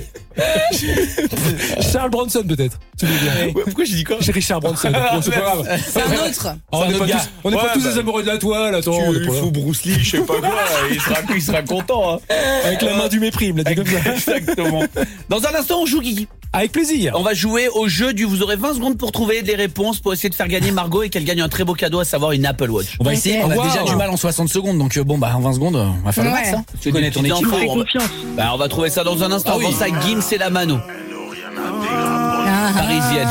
Charles Bronson peut-être. Tu veux bien. Ouais, pourquoi j'ai dit quoi? J'ai Richard Bronson. Bon, c'est pas grave. C'est un autre. Oh, on n'est autre pas gars. tous, on est pas Ouais, tous bah. des amoureux de la toile, attends. on est Il pas là. faut Bruce Lee, je sais pas quoi. Il sera, il sera content. Hein. Avec la main du mépris, il me l'a dit comme ça. Exactement. Dans un instant, on joue, Guigui. Avec plaisir. On va jouer au jeu du vous aurez vingt secondes pour trouver des réponses pour essayer de faire gagner Margot et qu'elle gagne un très beau cadeau, à savoir une Apple Watch. On va essayer, on a Wow. déjà du mal en soixante secondes, donc euh, bon, bah en vingt secondes, euh, on va faire le Ouais. max, hein. Tu C'est connais des ton petites équipe. infos. Fais On va- confiance. Bah, on va trouver ça dans un instant. Ah oui. Avant ça, Gims et la Mano. Ah, Parisienne.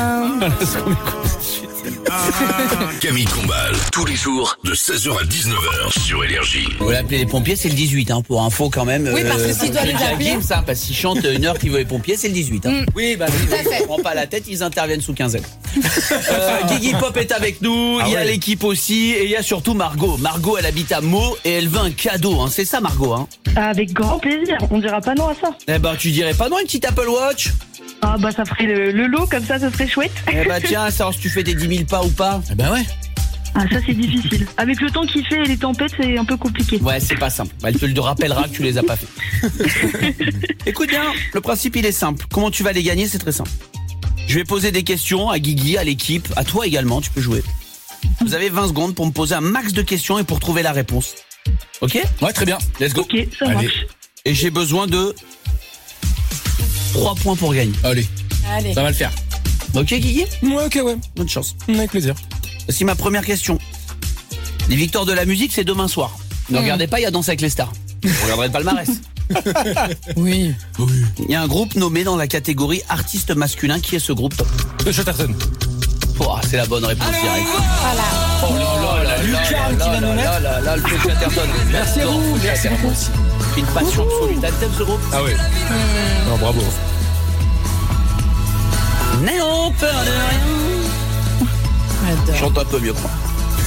Camille Combal, tous les jours de seize heures à dix-neuf heures sur Énergie. On va appeler les pompiers, c'est le dix-huit, hein, pour info quand même. Oui, parce que s'il doit je les le dis à appeler- Gims, hein, parce qu'ils chantent une heure qu'ils veulent les pompiers, c'est le dix-huit. Hein. Oui, bah oui. Tout à fait. Prends pas la tête, ils interviennent sous quinzaine. Euh, Guigui Pop est avec nous, il y a ouais. l'équipe aussi, et il y a surtout Margot. Margot, elle habite à Meaux et elle veut un cadeau, hein. C'est ça Margot, hein. Avec grand plaisir. On dira pas non à ça. Eh ben, tu dirais pas non une petite Apple Watch? Ah bah ça ferait le, le lot comme ça, ça serait chouette. Eh ben tiens, savoir si tu fais des dix mille pas ou pas. Eh ben ouais. Ah ça c'est difficile. Avec le temps qu'il fait et les tempêtes, c'est un peu compliqué. Ouais, c'est pas simple. Elle te le rappellera que tu les as pas fait. Écoute bien, le principe il est simple. Comment tu vas les gagner, c'est très simple. Je vais poser des questions à Guigui, à l'équipe, à toi également, tu peux jouer. Vous avez vingt secondes pour me poser un max de questions et pour trouver la réponse. Ok? Ouais, très bien. Let's go. Ok, ça Allez. marche. Et j'ai besoin de trois points pour gagner. Allez, allez. ça va le faire. Ok Guigui? Ouais, ok, ouais. Bonne chance. Avec plaisir. Voici ma première question. Les victoires de la musique, c'est demain soir. Ne regardez pas, il y a Danse avec les stars. Vous regarderez le palmarès. Oui. Il y a un groupe nommé dans la catégorie artiste masculin. Qui est ce groupe? De Chatterton. Oh, c'est la bonne réponse directe. Voilà. Oh là là là Lucarne qui va nous mettre. là là là, le Feu Chatterton. Merci à J'adore vous, Feu merci Chatterton. beaucoup. C'est une passion absolue. T'as t'aimes ce groupe? Ah ouais. Non, bravo. N'ayons peur de rien. J'adore. Chante un peu mieux, quoi.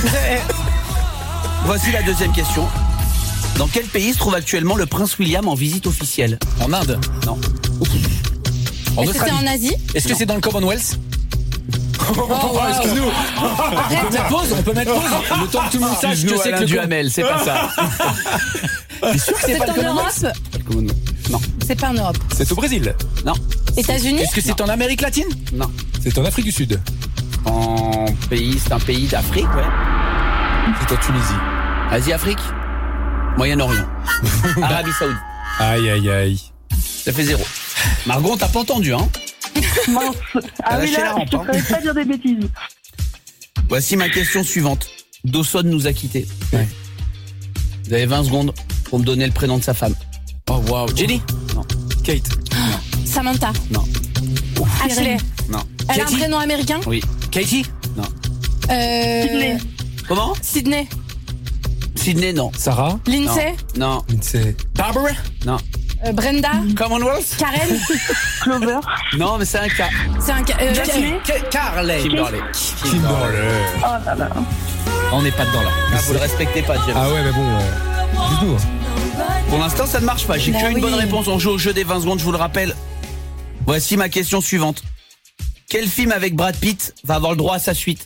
Voici la deuxième question. Dans quel pays se trouve actuellement le prince William en visite officielle? En Inde. Non. En Est-ce que c'est Australie. en Asie? Est-ce que c'est dans le Commonwealth? Oh, wow. Excuse-nous. On peut mettre pause, on peut mettre pause. Le temps que tout le monde sache que c'est que le Com- Duhamel, c'est pas ça. T'es sûr que c'est C'est pas le en Commonwealth? Europe? Non, C'est pas en Europe. C'est au Brésil. non, États-Unis? Est-ce que c'est en Amérique latine? non. C'est en Afrique du Sud. En pays, c'est un pays d'Afrique, ouais. C'est en Tunisie. Asie-Afrique, Moyen-Orient, Arabie Saoudite. Aïe, aïe, aïe. Ça fait zéro. Margot, t'as pas entendu, hein? Mince. Ah oui lâché la là, rampe, je hein. ne saurais pas dire des bêtises. Voici ma question suivante. Dawson nous a quittés. Ouais. Vous avez vingt secondes pour me donner le prénom de sa femme. Oh waouh. Jenny? Non, Kate. Samantha. non, Ashley. non. Elle a un Katie. prénom américain? Oui. Katie? Euh, Sydney. Comment? Sydney. Sydney, non. Sarah. Lindsay. Non, C'est. Barbara? non. Euh, Brenda. Commonwealth? Karen. Clover. Non, mais c'est un cas. C'est un. ca- euh, Jasmine. Carley. Kimberley. Kimberley. Oh là là. On n'est pas dedans là. Ah, vous le respectez pas, James. Ah ouais, mais bon. Euh... Dites-nous. Pour l'instant, ça ne marche pas. J'ai Bah que une oui. bonne réponse. On joue au jeu des vingt secondes, je vous le rappelle. Voici ma question suivante. Quel film avec Brad Pitt va avoir le droit à sa suite?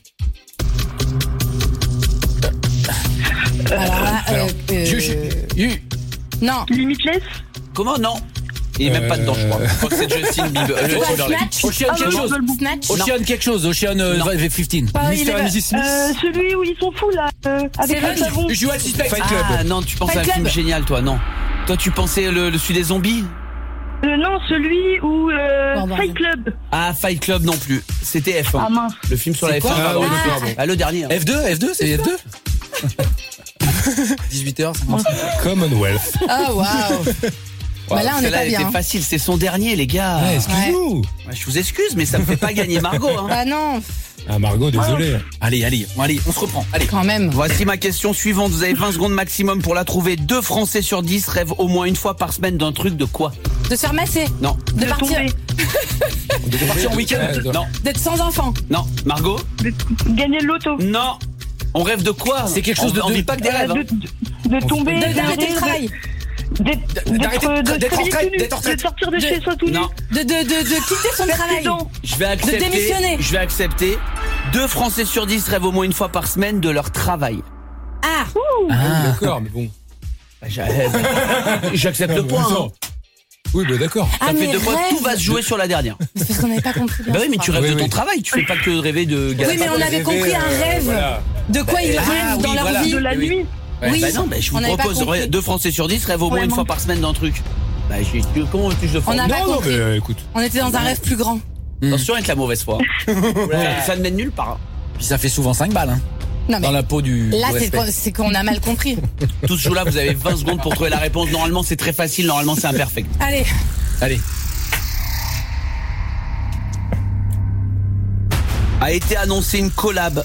Alors là, euh, euh, Juge. You. non. Limitless. Comment? Non. Il est même pas dedans, je crois. Euh. Je crois que c'est Justin Bieber. euh, Quoi, Timberlake. Snatch Ocean Ah, quelque non, chose. je veux le bouc. Snatch Ocean quelque chose. Ocean euh, Non. quinze. Pas Mister il et est- Missus Smith. Euh, celui où ils sont fous là, euh, avec Seven. le savon. Usual Suspect. Fight Club. Ah non, tu pensais à un Fight film Club. génial, toi, non. Toi, tu pensais le, le celui des zombies. Euh, non, celui où euh, Bon, bon, Fight bon. Club. Ah, Fight Club non plus. C'était F un. Ah mince. Le film sur C'est la F un. quoi pardon. Ah, oui, d'accord, bon. Ah, le dernier. hein. F deux, F deux, c'est F deux. dix-huit heures cinquante. Commonwealth. Ah, waouh. Bah là, on n'est Celle-là, pas elle bien. était facile, c'est son dernier, les gars. Ah, excuse-nous. Ouais, Je vous excuse, mais ça me fait pas gagner Margot. Hein. Ah non, Ah, Margot, désolé. Allez, allez, bon, allez, on se reprend. Allez. quand même. Voici ma question suivante. Vous avez vingt secondes maximum pour la trouver. Deux Français sur dix rêvent au moins une fois par semaine d'un truc de quoi? De se faire masser, Non, de De partir, tomber. De partir en week-end. Ouais, non, d'être sans enfant. non. Margot? De gagner le loto. Non. On rêve de quoi? C'est quelque chose On- de- On vit pas que des Euh, rêves. hein. de, de, de tomber, De- d'arrêter D'arrêter le travail. d'être D'arrêter- d'être- de d'être se en réveiller retraite, tout nu, d'être en retraite. de sortir de De- chez soi tout nu. Non. De, de, de, de quitter son travail. Accident. Je vais accepter. démissionner. Je vais accepter. Deux Français sur dix rêvent au moins une fois par semaine de leur travail. Ah, Ah. D'accord, mais bon. Bah, j'a- J'accepte le point. hein. Oui, bah d'accord. ah Ça fait mais deux points. Tout rêve. va se jouer sur la dernière. C'est parce qu'on n'avait pas compris. bien Bah oui, mais sûr. tu rêves Oui, de ton oui. travail. Tu fais pas que rêver de Oui, galaxie. mais on avait compris un rêve. Voilà. De quoi ils Ah, rêvent dans oui, leur voilà. vie. De la Eh oui. nuit. Oui, Bah non, bah, je vous on n'avait pas propose compris. deux Français sur dix rêvent au moins Ouais, une moi. fois par semaine d'un truc. Bah, j'ai- tu- comment veux-tu que je le fasse? On a pas Non, non, compris. mais euh, écoute. On était dans un rêve plus grand. Attention avec la mauvaise foi. Ça, ça ne mène nulle part. Puis ça fait souvent cinq balles, hein. Non mais Dans la peau du. là du c'est respect. qu'on- c'est qu'on a mal compris. Tout ce jeu-là, vous avez vingt secondes pour trouver la réponse. Normalement, c'est très facile. Normalement, c'est imperfect. Allez, Allez. A été annoncé une collab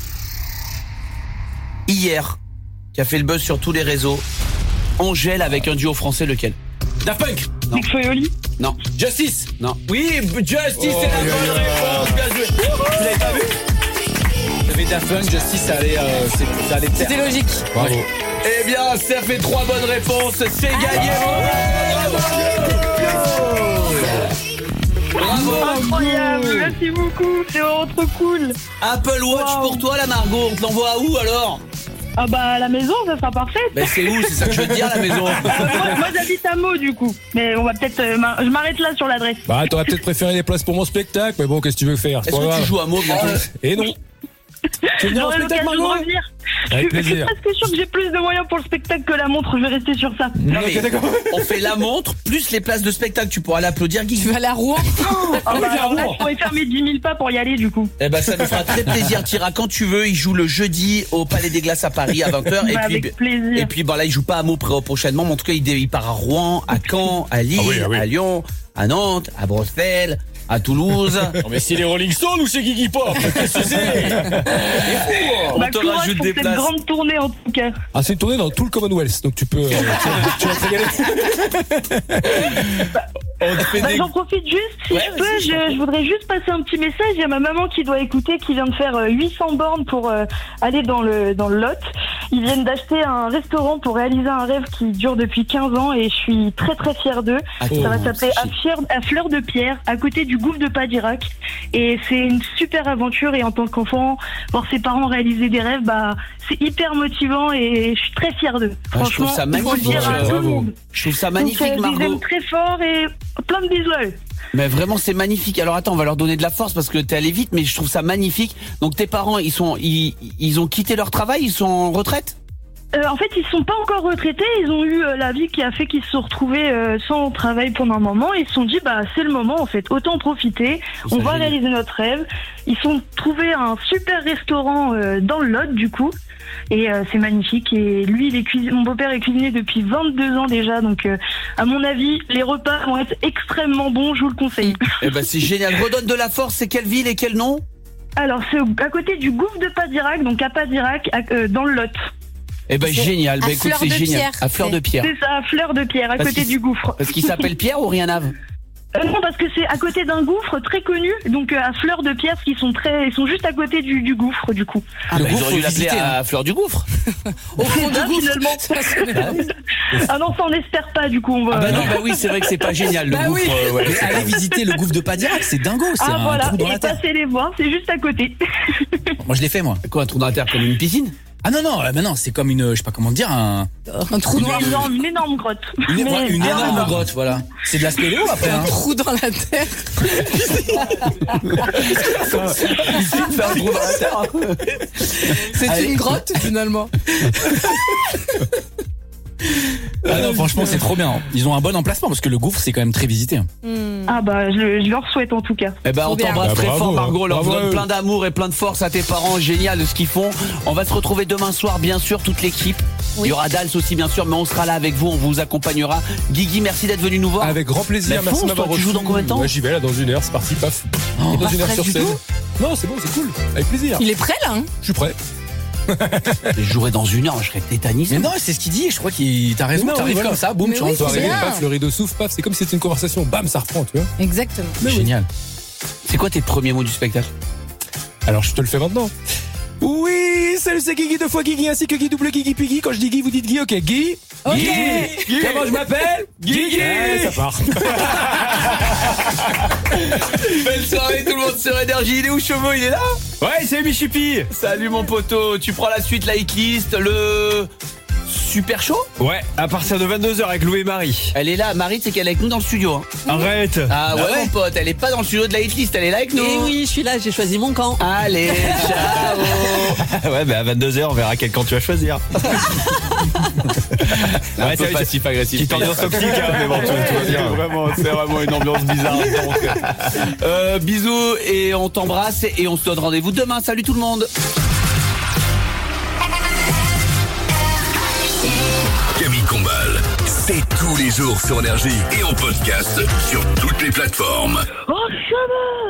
hier qui a fait le buzz sur tous les réseaux. Angèle avec un duo français, lequel? Daft Punk. Non. Big Foyoli. Non, Justice. non. Oui, Justice, c'est la bonne réponse. Bien joué. Vous l'avez pas vu? J'avais Daft Punk, Justice, ça allait, euh, c'est- ça allait te c'était faire. logique. Bravo. Eh bien, ça fait trois bonnes réponses. C'est gagné. Bravo. Incroyable. Merci beaucoup. C'est vraiment trop cool. Apple Watch Wow. pour toi, la Margot. On te l'envoie à où alors? Ah bah à la maison, ça sera parfait. Ben c'est où? C'est ça que je veux te dire, la maison. Euh, moi, moi, j'habite à Meaux du coup. Mais on va peut-être. euh, m'ar- je m'arrête là sur l'adresse. Bah, t'aurais peut-être préféré les places pour mon spectacle, mais bon, qu'est-ce que tu veux faire? C'est Est-ce pas que tu grave. joues à Meaux bientôt? Et non. Tu veux venir au J'aurai spectacle, l'occasion de Margot? revenir. Avec Je suis- je suis plaisir. presque sûr que j'ai plus de moyens pour le spectacle que la montre. Je vais rester sur ça. Non, mais Ok, d'accord. on fait la montre plus les places de spectacle. Tu pourras l'applaudir, Guy. Tu vas aller à Rouen. Ah bah, alors là, clairement. je pourrais faire mes dix mille pas pour y aller du coup. Eh ben, ça nous fera très plaisir. T'iras quand tu veux. Il joue le jeudi au Palais des Glaces à Paris à vingt heures. Et Bah, puis, avec plaisir. et puis, bah là, il joue pas à Meaux pré- prochainement. Mais en tout cas, il, dé- il part à Rouen, à Caen, à Lille, Ah oui, ah oui. à Lyon, à Nantes, à Bruxelles, à Toulouse. Mais c'est les Rolling Stones ou c'est Iggy Pop? Qu'est-ce que c'est? On Bah, te courage rajoute pour des cette places. grande tournée en tout cas. Ah, c'est une tournée dans tout le Commonwealth, donc tu peux, euh, tu, tu vas te régaler. On te fait Bah, des- j'en profite juste, si Ouais, je peux, vas-y, je t'en je, prie. je voudrais juste passer un petit message. Il y a ma maman qui doit écouter, qui vient de faire euh, huit cents bornes pour euh, aller dans le dans le Lot. Ils viennent d'acheter un restaurant pour réaliser un rêve qui dure depuis quinze ans et je suis très très fière d'eux. Attends, Ça va s'appeler à, c'est- Fier- à Fleur de Pierre, à côté du gouffre de Padirac. Et c'est une super aventure et en tant qu'enfant, voir ses parents réaliser des rêves, bah c'est hyper motivant et je suis très fière d'eux. Ah, je trouve Franchement, ça il faut le magnifique, dire à euh, tout le bravo. monde. Je trouve ça Donc, magnifique, euh, je les Margot. aime très fort et plein de bisous à eux. Mais vraiment, c'est magnifique. Alors attends, on va leur donner de la force parce que t'es allé vite, mais je trouve ça magnifique. Donc tes parents, ils sont, ils, ils ont quitté leur travail, ils sont en retraite? Euh, en fait, ils sont pas encore retraités. Ils ont eu euh, la vie qui a fait qu'ils se sont retrouvés euh, sans travail pendant un moment. Ils se sont dit, bah c'est le moment en fait, autant profiter. C'est On va génial. réaliser notre rêve. Ils se sont trouvés un super restaurant euh, dans le Lot du coup. Et euh, c'est magnifique. Et lui, il est cuisi- mon beau-père est cuisinier depuis vingt-deux ans déjà. Donc, euh, à mon avis, les repas vont être extrêmement bons. Je vous le conseille. Eh ben c'est génial. Redonne de la force. C'est quelle ville et quel nom? Alors, c'est au- à côté du gouffre de Padirac, donc à Padirac, à- euh, dans le Lot. Eh ben C'est génial. à Bah écoute, Fleur c'est de génial. Pierre, À Fleur c'est- de Pierre. C'est ça, à Fleur de Pierre, à Parce côté qu'il- du gouffre. Parce qu'il s'appelle Pierre ou Rianave? Euh, non, parce que c'est à côté d'un gouffre très connu, donc euh, à Fleur de Pierre, parce qu'ils sont très, ils sont juste à côté du, du gouffre, du coup. Ah Le bah, ils gouffre, auraient dû faut l'appeler visiter, à Fleur du Gouffre. Au fond C'est ça, du gouffre. finalement. Ça sonne- Ah non, ça on espère pas, du coup, on va. Ah bah non, bah oui, c'est vrai que c'est pas génial le Bah gouffre. oui. euh, ouais, Mais c'est allez pas- visiter le gouffre de Padirac, c'est dingo, c'est Ah, un voilà, trou dans et la terre. passez les voir, c'est juste à côté. Moi je l'ai fait moi. Quoi, un trou dans la terre comme une piscine? Ah non, non, mais non, c'est comme une, je sais pas comment dire, un... Un trou noir. Une énorme, une énorme grotte. Une, Mais- ouais, une Ah, énorme non. grotte, voilà. C'est de la spéléo après, Un hein. trou dans la terre. C'est Allez. une grotte finalement. Ah non, franchement, c'est trop bien. Ils ont un bon emplacement parce que le gouffre, c'est quand même très visité. Ah bah, je, je leur souhaite en tout cas. Eh ben, Trop on bien. t'embrasse Bah, très bravo, fort, Margot. On leur bravo à donne eux. plein d'amour et plein de force à tes parents. Génial ce qu'ils font. On va se retrouver demain soir, bien sûr, toute l'équipe. Il y aura Dals aussi, bien sûr, mais on sera là avec vous. On vous accompagnera. Guigui, merci d'être venu nous voir. Avec grand plaisir, Mais merci fonce, de m'avoir toi, tu joues reçu. dans combien de temps Ouais, j'y vais là dans une heure, c'est parti, paf. Oh, dans pas une heure prêt sur du scène. tout Non, c'est bon, c'est cool. Avec plaisir. Il est prêt là, hein. Je suis prêt. Je jouerais dans une heure, je serais tétanisé. Mais non, c'est ce qu'il dit. Je crois qu'il t'a raison. Non, T'arrives voilà. comme ça, boum, Mais tu oui, rentres. Toi, c'est arrivé, bien. paf, le rideau s'ouvre, paf, c'est comme si c'était une conversation, bam, ça reprend, tu vois. Exactement. Génial. C'est quoi tes premiers mots du spectacle? Alors je te le fais maintenant. Oui, salut, c'est Guigui, deux fois Guigui, ainsi que Guy double Guigui puis Guy. Quand je dis Guy, vous dites Guy, ok, Guy. Ok. Guy. Guy. Comment je m'appelle? Guigui. Ouais, ça part. Belle soirée tout le monde sur Énergie. Il est où Chevaux? Il est là? Ouais, c'est Michupi. Salut mon poteau. Tu prends la suite, la hitlist, le super chaud? Ouais, à partir de vingt-deux heures avec Lou et Marie. Elle est là. Marie, c'est qu'elle est avec nous dans le studio. Hein. Arrête. Ah ouais, ouais mon pote, elle est pas dans le studio de la hitlist, elle est là avec nous. Eh oui, je suis là, j'ai choisi mon camp. Allez, ciao. Ouais, mais à vingt-deux heures, on verra quel camp tu vas choisir. Un Ouais, peu c'est- passif agressif. Petite ambiance toxique, hein, mais bon, tout, tout va bien. Vraiment, c'est vraiment une ambiance bizarre. Donc, euh, bisous et on t'embrasse et on se donne rendez-vous demain. Salut tout le monde. Camille Combal, c'est tous les jours sur Énergie et en podcast sur toutes les plateformes. Oh, ça va.